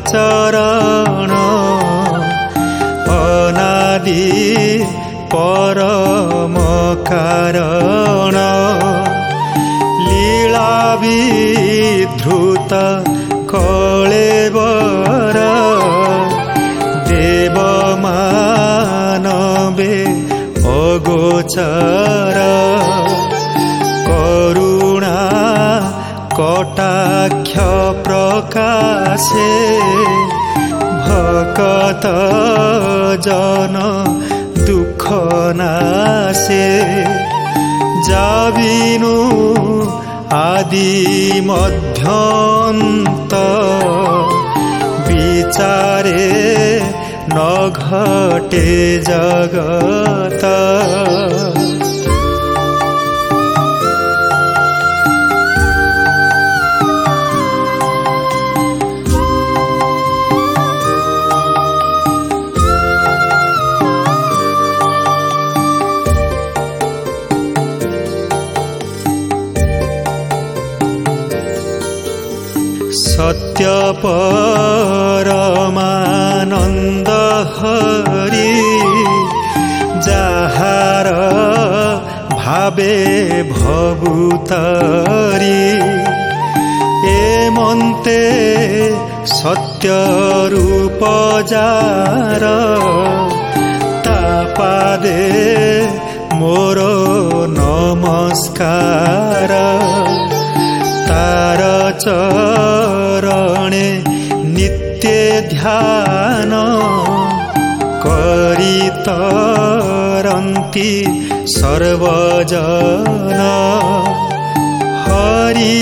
चरण अनादि परम कारण लीला विधृत कळेबर देव मानवे अगोचर करुणा कटाक्ष प्रकाशे भक्त जन दुख नाशे जाबिनु आदि मध्यन्त विचारे न घटे जगत सत्य परमानंद हरि जाहार भावे भभूतरी एमन्ते सत्य रूप जार तापादे मोर नमस्कार तार चरणे नित्य ध्यान करी तरन्ति सर्वजन हरि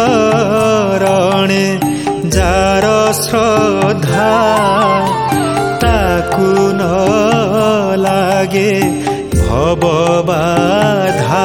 चरणे जार श्रद्धा ताकु न लागे भवबाधा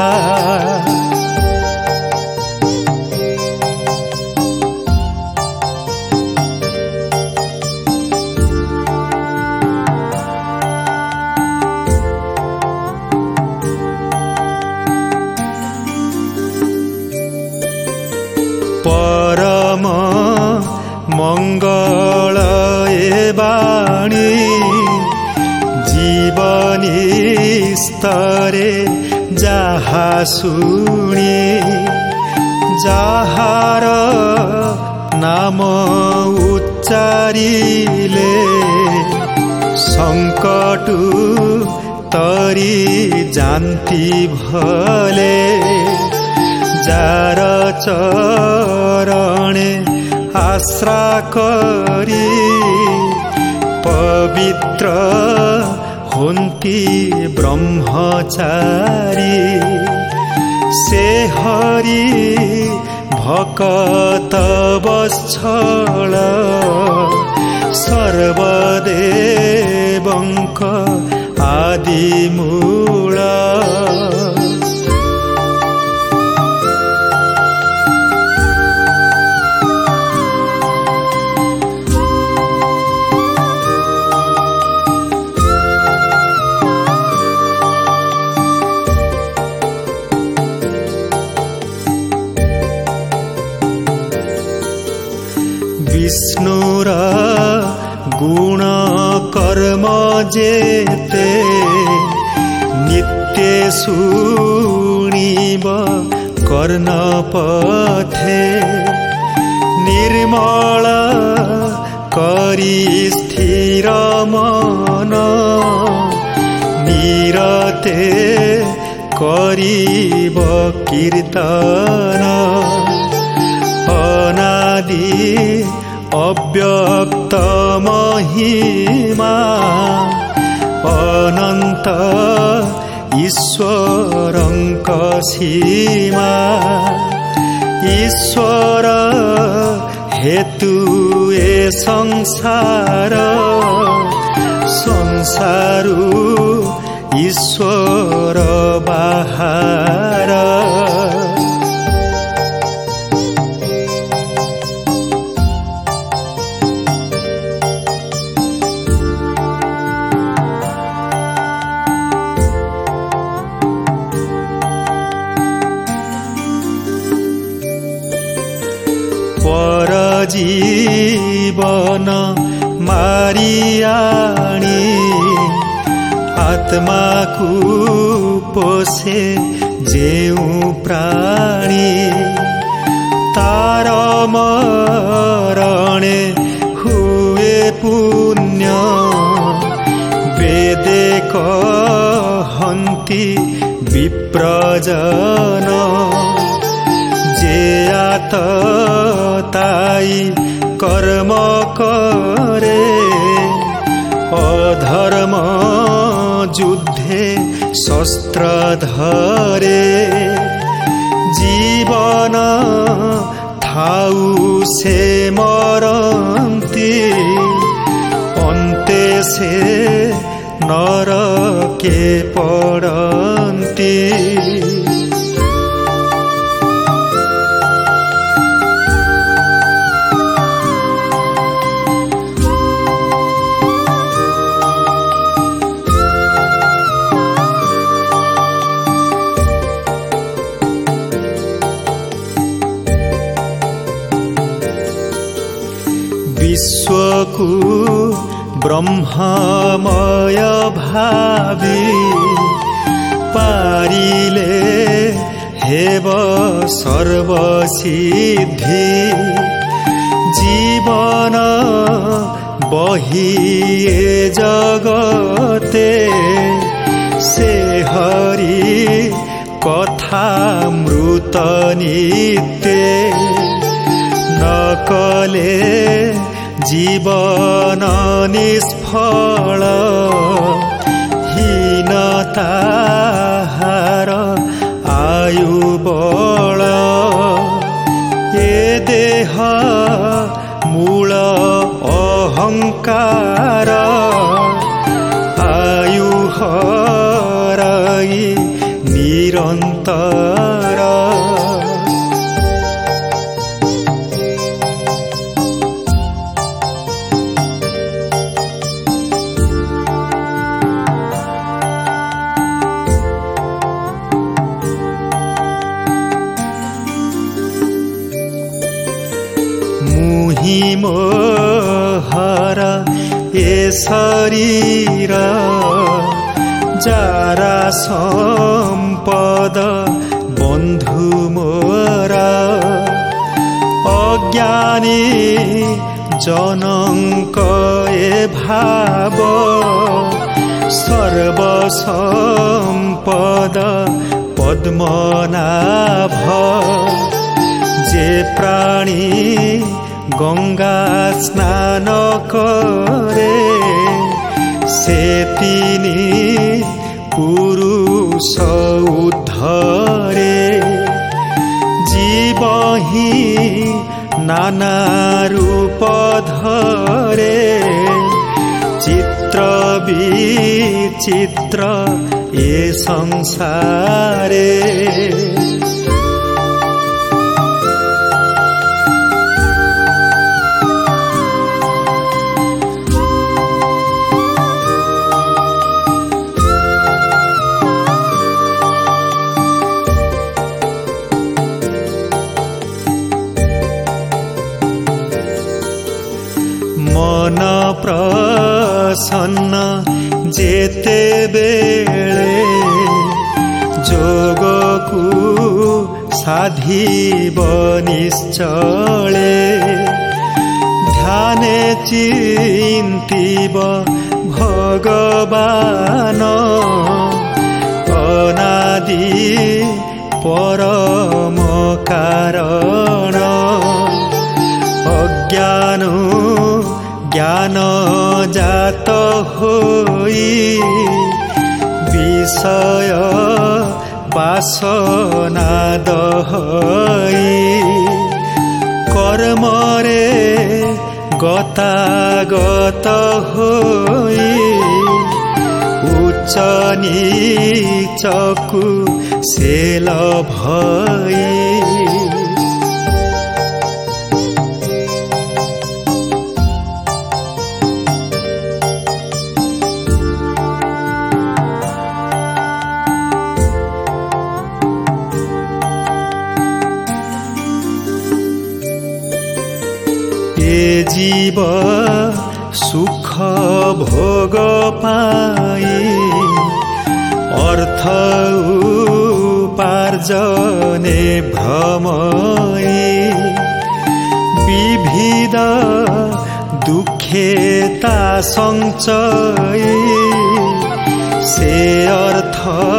परम मंगल बाणी जीवनी स्तरे जाहा शुणी जाहार नाम उच्चारिले संकटु तरी जानती भले जार चरणे आश्रा करी पवित्र होन्ति ब्रह्मचारी से हरि भक्त वत्सल सर्वदेवंक आदिमूल विष्णुर गुण कर्म जेते नित्य शुणिब कर्ण पथे निर्मल करी स्थिर मन निरते करीब कीर्तन अनादि अव्यक्त महिमा अनंत ईश्वरंक सीमा ईश्वर हेतु ए संसार संसारु ईश्वर बाहार जीवन आत्माकु पोषे जेउ प्राणी तार मरणे हुए पुण्य वेदे कहन्ति विप्रजन जे आतताई कर्म करे अधर्म युद्धे शस्त्र धरे जीवन थाउ से मरन्ति अन्ते से नरके पड़न्ति विश्वकु ब्रह्ममय भावी पारिले हेब सर्वसिद्धि जीवन बही जगते से हरि कथा मृत नित्य नकले जीवन निष्फल हीनताहार आयु बल ए देह मूल अहंकार आयु हराई निरंतर मोहर ए शरीर जारा संपद बंधु मोरा अज्ञानी जनक ए भाव सर्वसंपद पद्मनाभ जे प्राणी गंगा स्नान करे से तिनी पुरुष उद्धरे जीव ही नाना रूप धरे चित्र विचित्र ये संसारे मन प्रसन्न जेते बेले जोगकु साधिब निश्चले ध्याने चिन्तिब भगवान अनादि परम कारण अज्ञान ज्ञान जात होई विषय वासना दहई कर्मरे गतागत होई उच्च नीचकु सेल भई जीव सुख भोग पाई মাজনে ভ্ৰমই বিবিধ দুখে তা সঞ্চয় সে অর্থ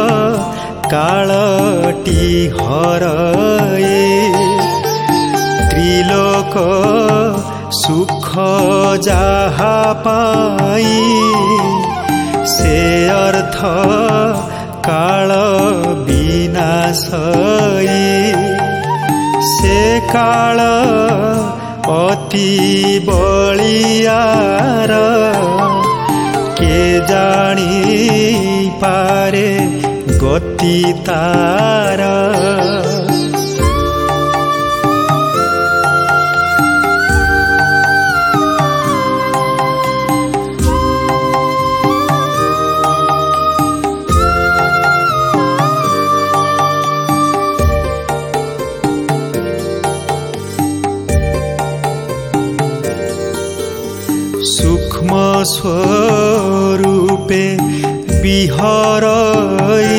কালটি হরয়ে ত্রিলোক সুখ যাহা পাই সে অর্থ কাল বিনাশই সে কাল অতি বলিয়ার কে জানি পারে গতি তার সূক্ষ্ম স্বরূপে বিহরই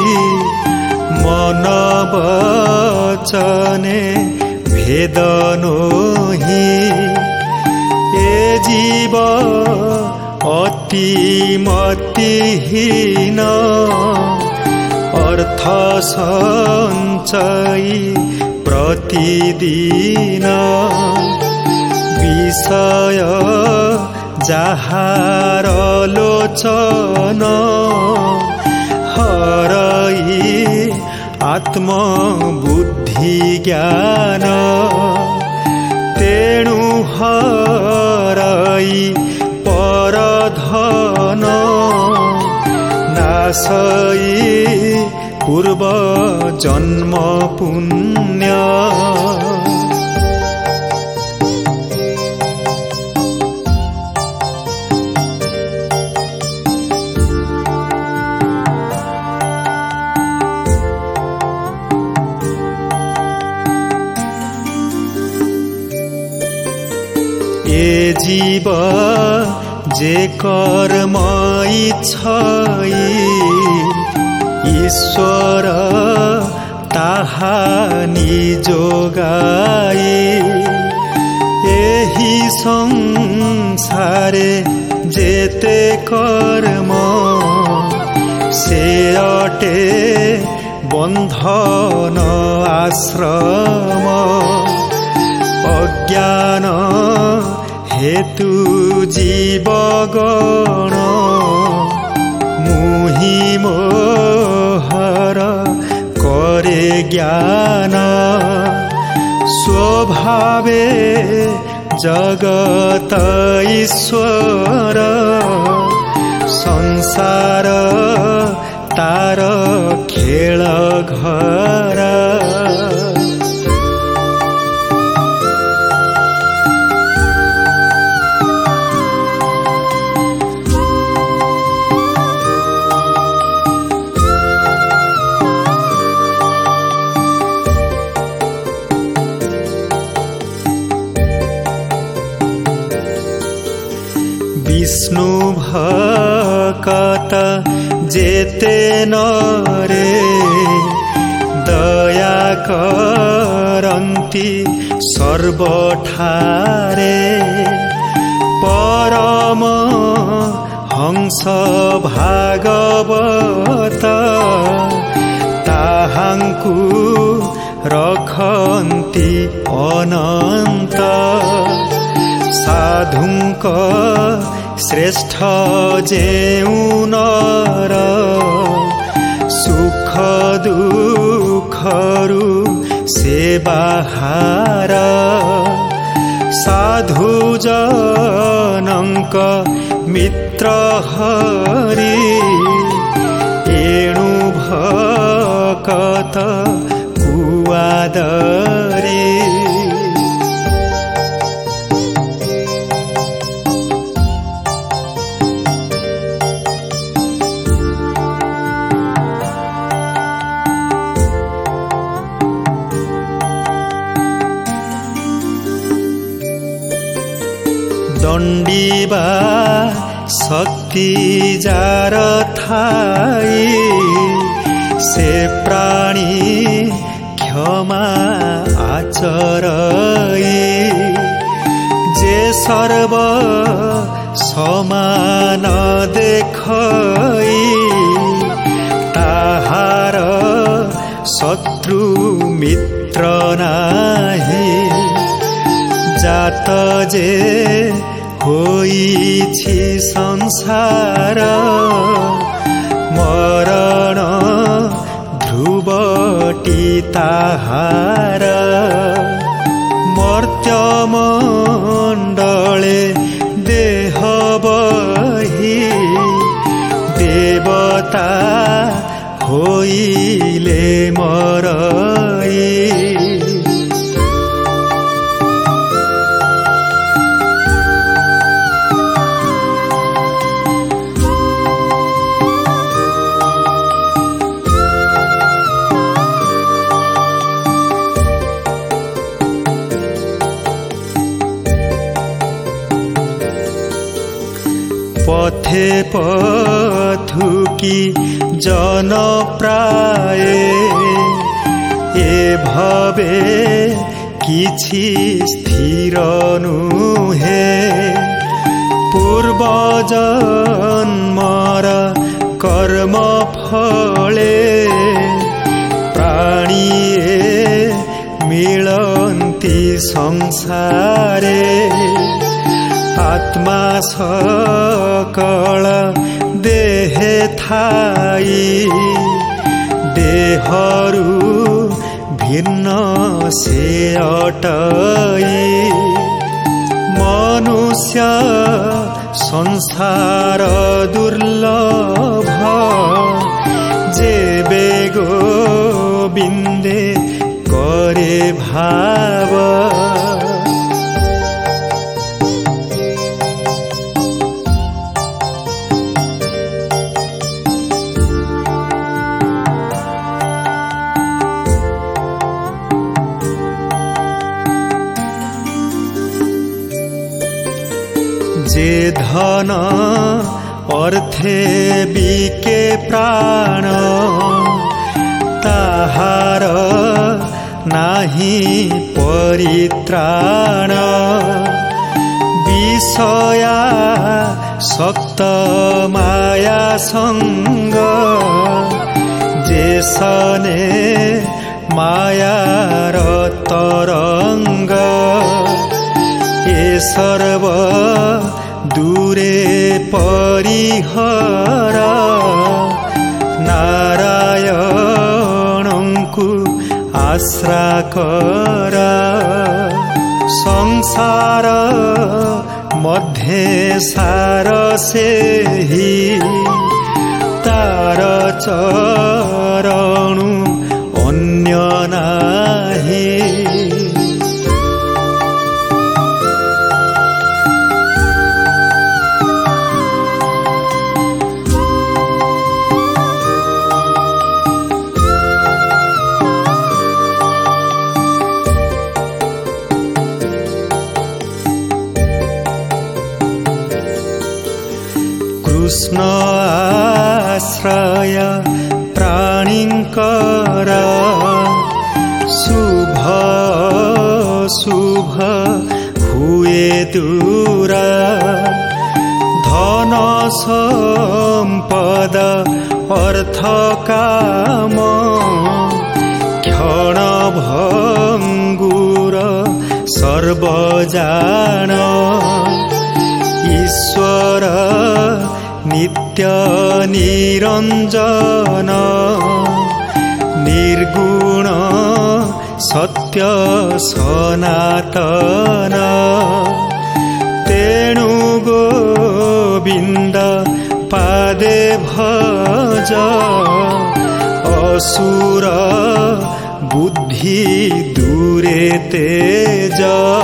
মন বচনে ভেদ নহি এ জীব অতি মতিহীন অর্থ সঞ্চয়ী প্রতিদিন বিষয় যাহার লোচন হরই আত্মবুদ্ধি জ্ঞান তেণু হরই পরধন নাশই পূর্ব জন্ম পুণ্য এ জীব যে কর্ম ইচ্ছই ঈশ্বর তাহা নিযোগাই এহি সংসারে যেতে কর্ম সে অটে বন্ধন আশ্রম অজ্ঞান হেতু জীবগণ মুহি মোহর করে জ্ঞান স্বভাবে জগত ঈশ্বর সংসার তার খেল ঘর বিষ্ণু ভকত যেতে নরে দয়া করন্তি সর্বঠারে পরম হংস ভাগবত তাহাঙ্কু ରଖନ୍ତି ଅନନ୍ତ ସାଧୁଙ୍କ ଶ୍ରେଷ୍ଠ ଯେଉଁ ନର ସୁଖ ଦୁଃଖରୁ ସେ ବାହାର ସାଧୁ ଜନଙ୍କ ମିତ୍ର ହରି ଏଣୁ ଭକତ କୁଆଦରେ ଦଣ୍ଡିବା ଶକ୍ତି ଯାର ଥାଇ ସେ ପ୍ରାଣୀ क्षमा आचरई जे सर्व समान देखई ताहार शत्रु मित्र नाही जात जे होइछि संसार मरण ध्रुवटी ताहार मर्त्य मण्डले देह बहि देवता होइले मरई पथे पथुकी जन प्राय ए भवे किछि स्थिर नुहे पूर्व जन्मर कर्म फले प्राणीए मिलन्ति संसारे आत्मा सकल देहे थाई देहरु भिन्न से अटई मनुष्य संसार दुर्लभ जे बेगो बिन्दे करे भाव जे धन अर्थे बिके प्राण ताहार नाही परित्राण विषया सक्त माया संग जे सने मायार तरंग ए सर्व दूरे परिहर नारायणंकु आश्रा कर संसार मध्ये सार सेहि तार चरणु अन्य नाही कृष्ण आश्रय प्राणिंकर शुभ शुभ हुए दूर धन संपद अर्थ काम क्षण भंगुर सर्वजान ईश्वर नित्य निरंजन निर्गुण सत्य सनातन तेणु गोविंद पादे भज असुर बुद्धि दूरे तेज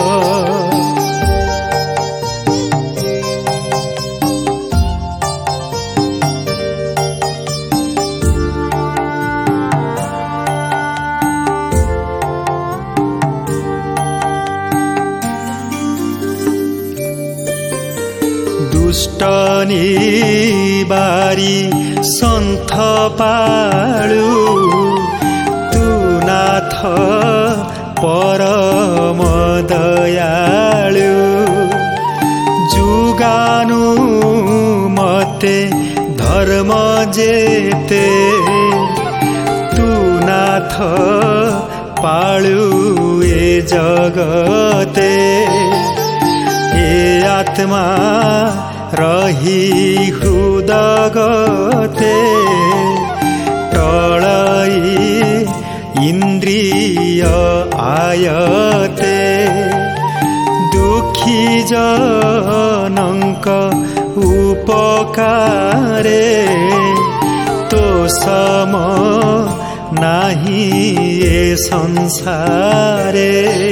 दुष्ट निबारी सन्थ पाळु तु नाथ पाळु ए जगते ए आत्मा रही हृदगते टळई इन्द्रिय आयते दुखी जनंक उपकारे तो सम नाही ए संसारे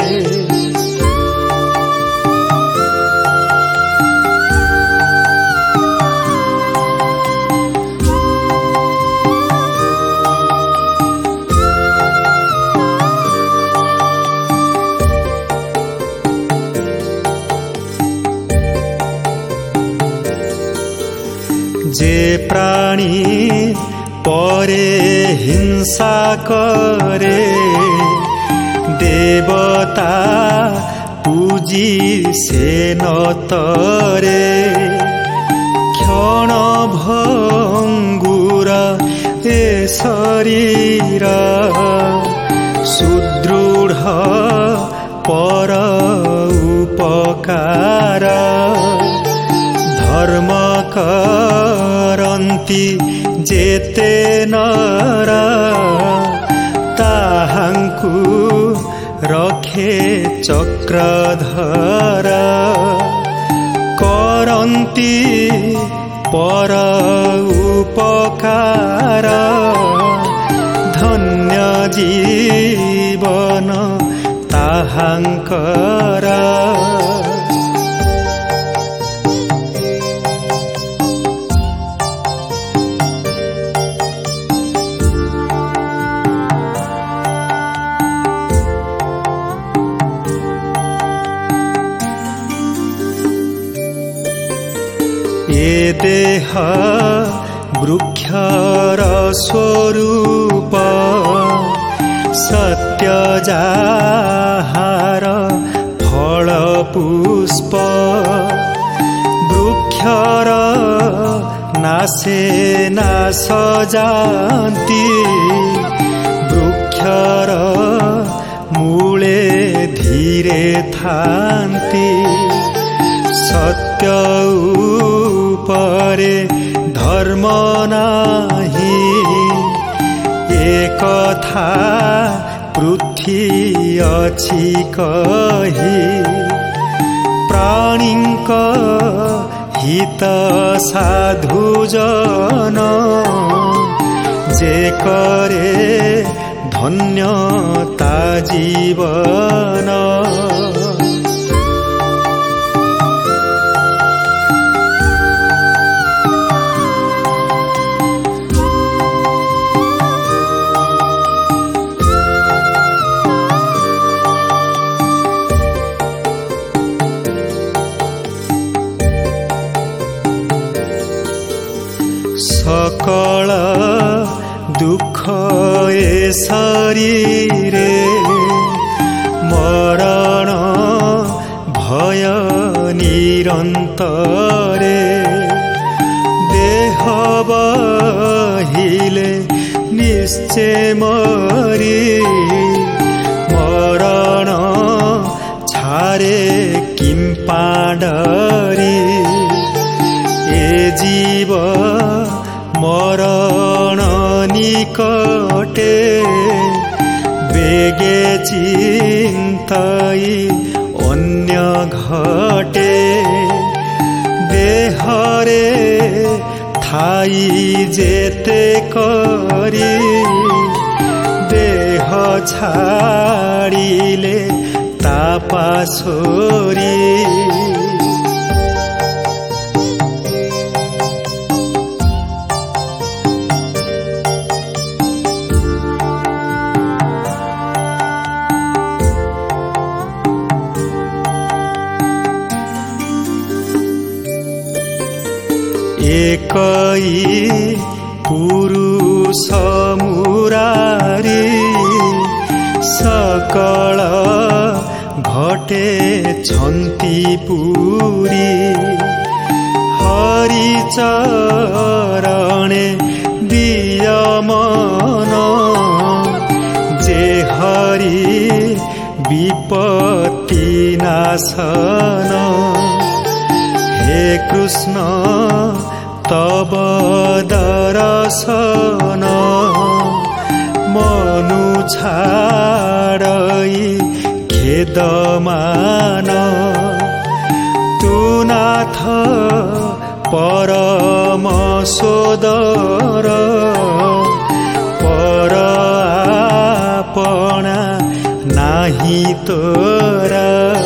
जे प्राणी परे हिंसा करे देवता पूजी से नतरे क्षण भंगुर ए शरीर सुदृढ़ पर उपकार धर्म करन्ति जेते नर ताहांकु रखे चक्रधर करन्ति पर उपकार धन्य जीवन ताहांकर ए देह वृक्षर स्वरूप सत्य जाहार फल पुष्प वृक्षर नासे नाश जान्ति वृक्षर मूले धीरे थान्ति सत्य उपरे धर्म नाही एक कथा पृथ्वी अछि कही प्राणीक हित साधु जन जे करे धन्यता जीवन सकल दुख ए शरीरे मरण भय निरंतरे देह बहिले निश्चय मरी मरण छारे किं पाडरी ए जीव मरण निकटे बेगे चिंताई अन्य घटे देहरे थाई जेते करी देह छाड़िले तापासोरी एकई पुरुष मुरारी सकल घटे छन्ति पुरी हरि चरणे दिय मन शासन हे कृष्ण तब दर्शन मनु छाडै खेद मान तु नाथ परम सोदर पर आपना नाही तोरा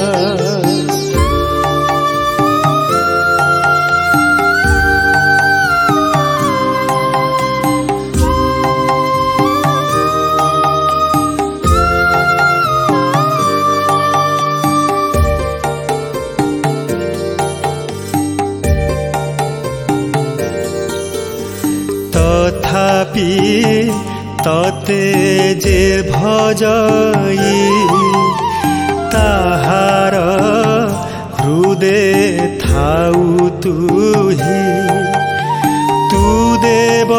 तथापि तते जे भजई ताहार हृदय थाउ तुही तु देव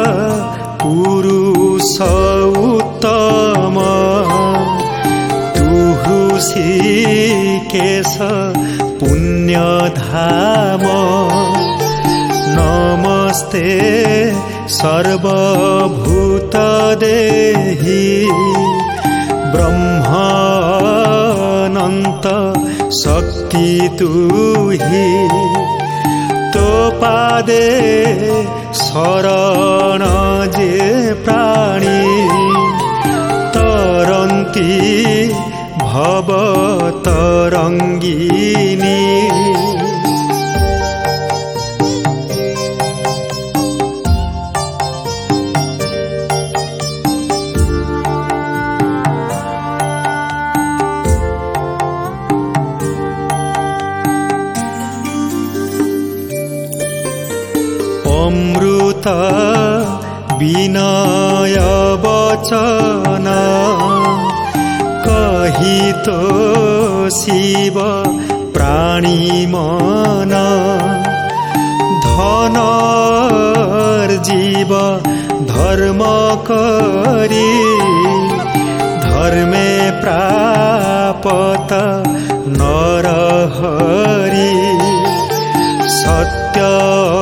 पुरुष उत्तम तुहु ऋषिकेश पुण्यधाम नमस्ते सर्वभूत देहि ब्रह्मानंत शक्ति तुही तो पादे शरण जे प्राणी तरंती भव तरंगिनी अमृत विनय वचन कही तो शिव प्राणी मन धन जीव धर्म करी धर्मे प्रापत नरहरि सत्य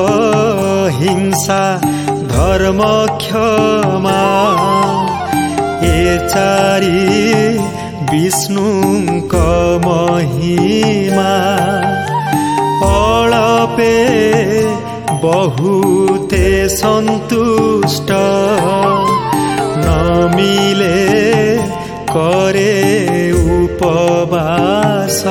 हिंसा धर्म क्षमा ए चारि विष्णुक महिमा अळपे बहुते सन्तुष्ट न मिले करे उपवास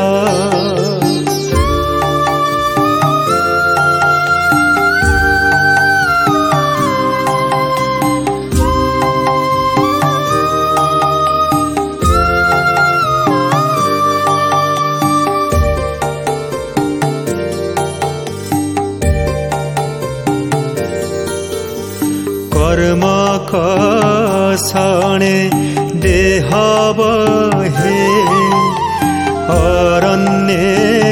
कर्म कसणे देह बहे अरण्ये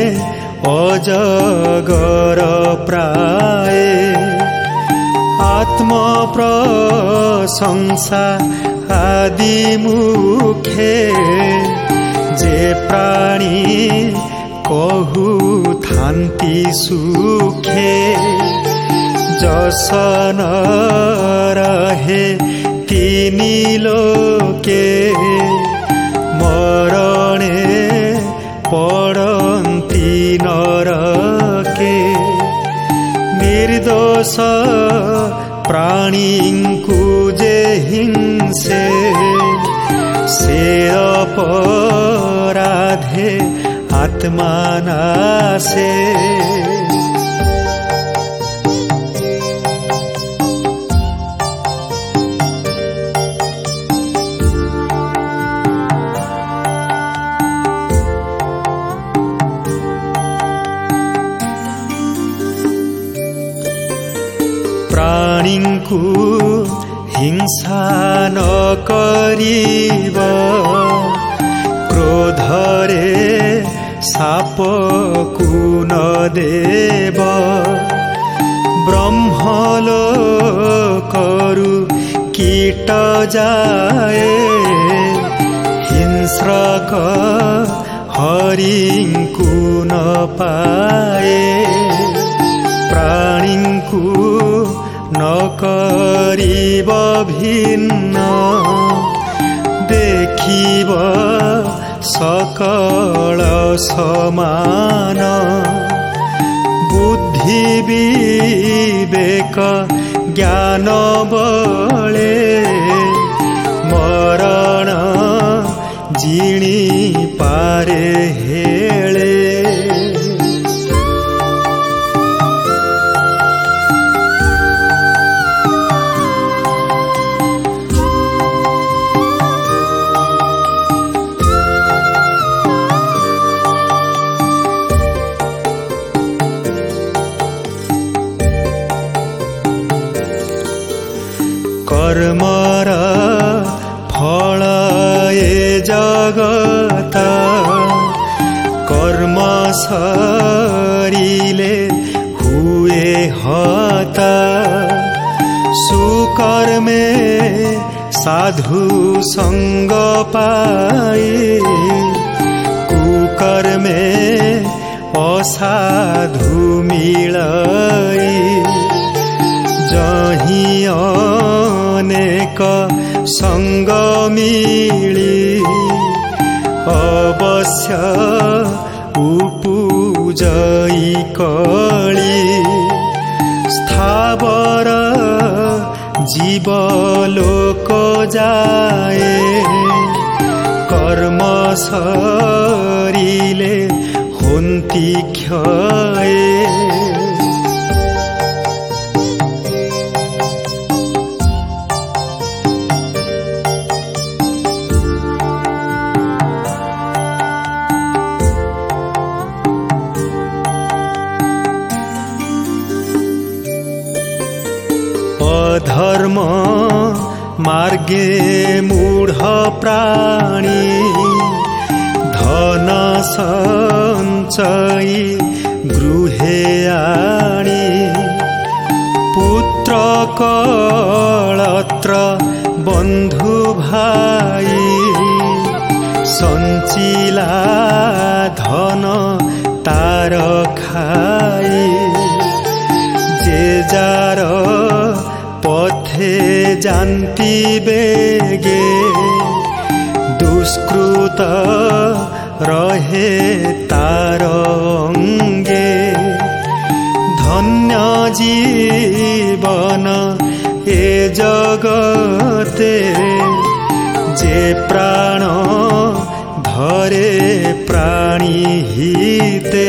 अजगर प्राय आत्म प्रशंसा आदि मुखे जे प्राणी कहु थान्ति सुखे जसन रहे तिनी लोके मरणे पड़न्ति नरके निर्दोष प्राणींकु जे हिंसे से अपराधे आत्मा नासे प्राणींकु हिंसा न करिब क्रोधरे सापकु न देव ब्रह्मलोकरु कीट जाए हिंस्रक हरिଙ୍କୁ नपाए प्राणीଙ୍କୁ नकरिब भिन्न देखिब सकल समान बुद्धि विवेक ज्ञान बळे मरण जिणी पारे हेळे कर्मर फल ए जगत कर्म सरिले हुए हता सुकर्मे साधु संग पाई कुकर्मे असाधु मिलाई जही अनेक संग मिली अवश्य उपुजई कली स्थावर जीवलोक जाए कर्म सरिले होन्ति क्षये धर्म मार्गे मूढ़ प्राणी धन संचयी गृहे आणी पुत्र कलत्र बंधु भाई संचिला धन तार खाई जे जार पथे जानती बेगे दुष्कृत रहे तार अंगे धन्य जीवन ए जगते जे प्राण धरे प्राणी हिते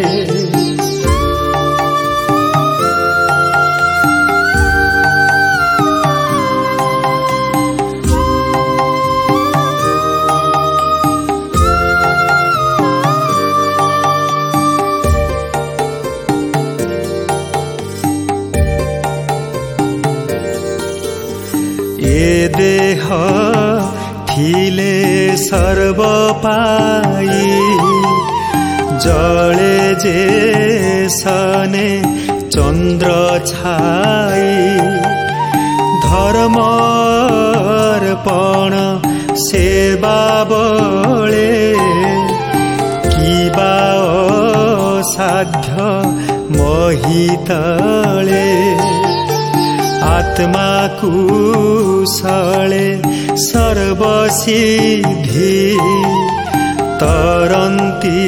देह थिले सर्व पाई जले जे सने चंद्र छाई धर्मर्पण सेवा बळे किबा असाध्य महितळे आत्मा कुशले सर्वसिद्धि तरन्ति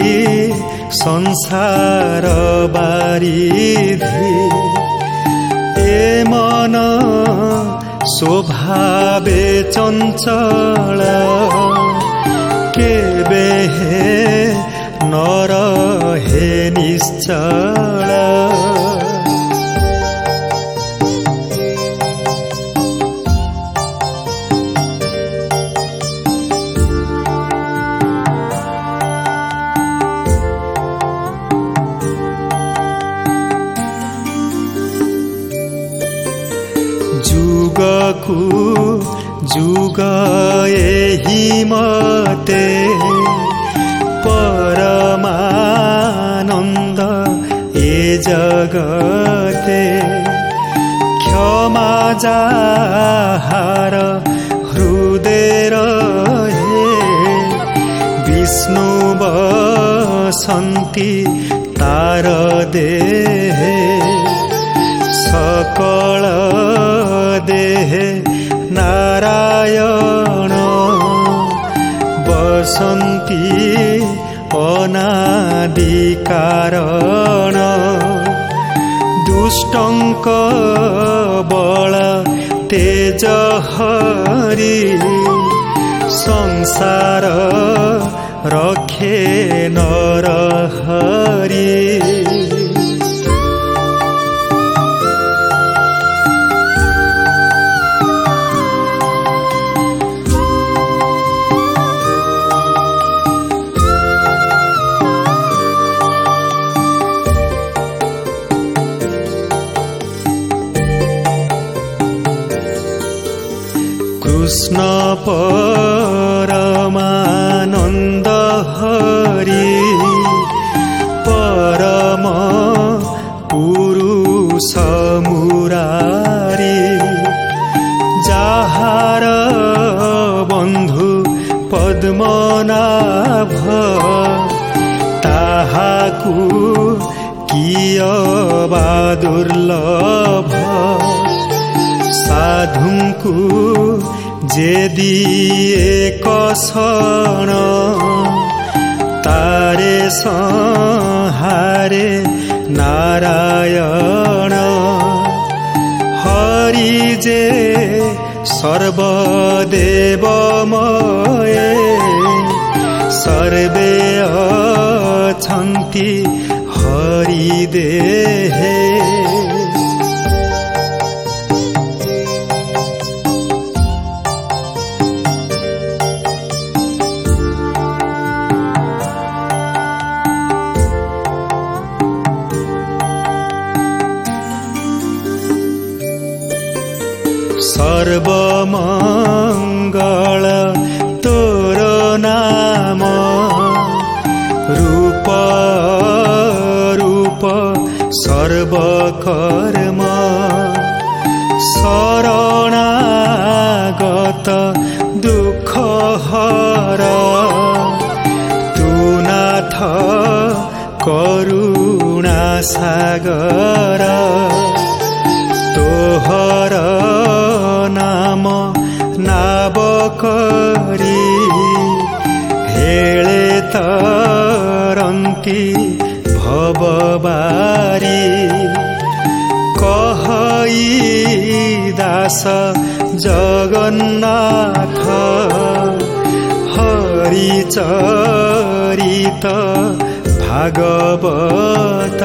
संसार बारिधि ए मन स्वभावे चंचल केबे हे नर हे निश्चल जुगकु जुग एहि मते परमानंद ए जगते क्षमा जाहार हृदय रहे विष्णु शान्ति तार देहे सकल देहे नारायण बसन्ती अनादि कारण दुष्टंक बल तेज हरि संसार रखे नर हरि कृष्ण परमानंद हरि परम पुरुष मुरारी जाहार बंधु पद्मनाभ ताहाकु कियबा दुर्लभ साधुंकु जे दिए कषण तारे संहारे नारायण हरि जे सर्वदेवमय सर्वे अछन्ति हरि देहे सर्वमंगल तोर नाम रूप रूप सर्वकर्म शरणागत दुख हर तू नाथ करुणा सागर तोहर नाम नाव करी हेले तरंती भवबारी कहई दास जगन्नाथ हरि चरित भागवत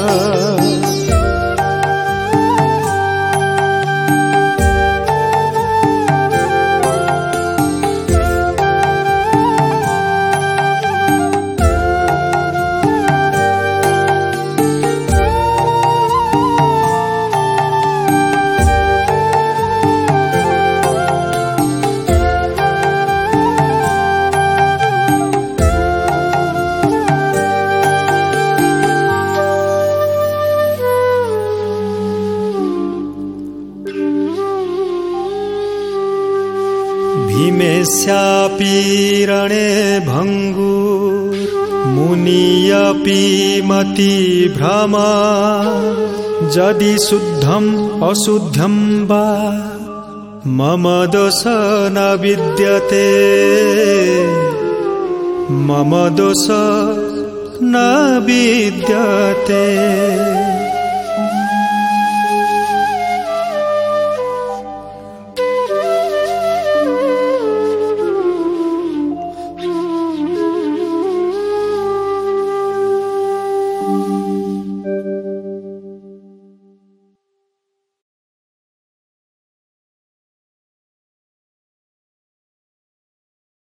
भीमेशापि रणे भङ्गुर मुनियपि मतिभ्रमा यदि शुद्धम् अशुद्धं वा मम दोष न विद्यते मम दोष न विद्यते।